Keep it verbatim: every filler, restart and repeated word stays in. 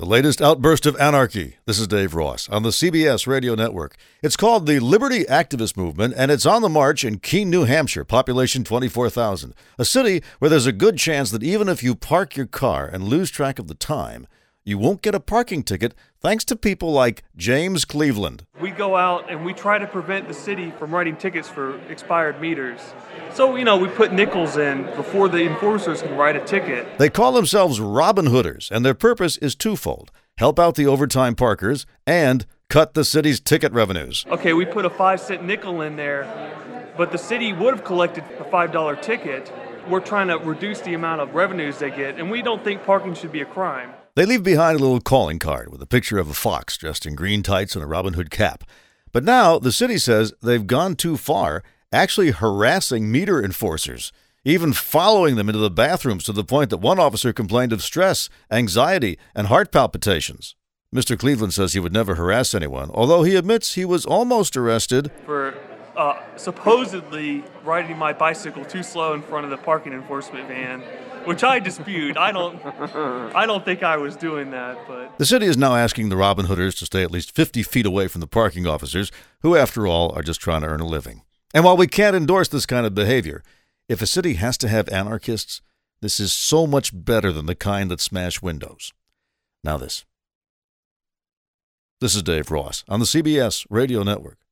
The latest outburst of anarchy. This is Dave Ross on the C B S Radio Network. It's called the Liberty Activist Movement, and it's on the march in Keene, New Hampshire, population twenty-four thousand, a city where there's a good chance that even if you park your car and lose track of the time, you won't get a parking ticket thanks to people like James Cleveland. We go out and we try to prevent the city from writing tickets for expired meters. So, you know, we put nickels in before the enforcers can write a ticket. They call themselves Robin Hooders, and their purpose is twofold: help out the overtime parkers and cut the city's ticket revenues. Okay, we put a five cent nickel in there, but the city would have collected a five dollar ticket. We're trying to reduce the amount of revenues they get, and we don't think parking should be a crime. They leave behind a little calling card with a picture of a fox dressed in green tights and a Robin Hood cap. But now the city says they've gone too far, actually harassing meter enforcers, even following them into the bathrooms to the point that one officer complained of stress, anxiety, and heart palpitations. Mister Cleveland says he would never harass anyone, although he admits he was almost arrested for uh, supposedly riding my bicycle too slow in front of the parking enforcement van, which I dispute. I don't I don't think I was doing that, but... The city is now asking the Robin Hooders to stay at least fifty feet away from the parking officers, who, after all, are just trying to earn a living. And while we can't endorse this kind of behavior, if a city has to have anarchists, this is so much better than the kind that smash windows. Now this. This is Dave Ross on the C B S Radio Network.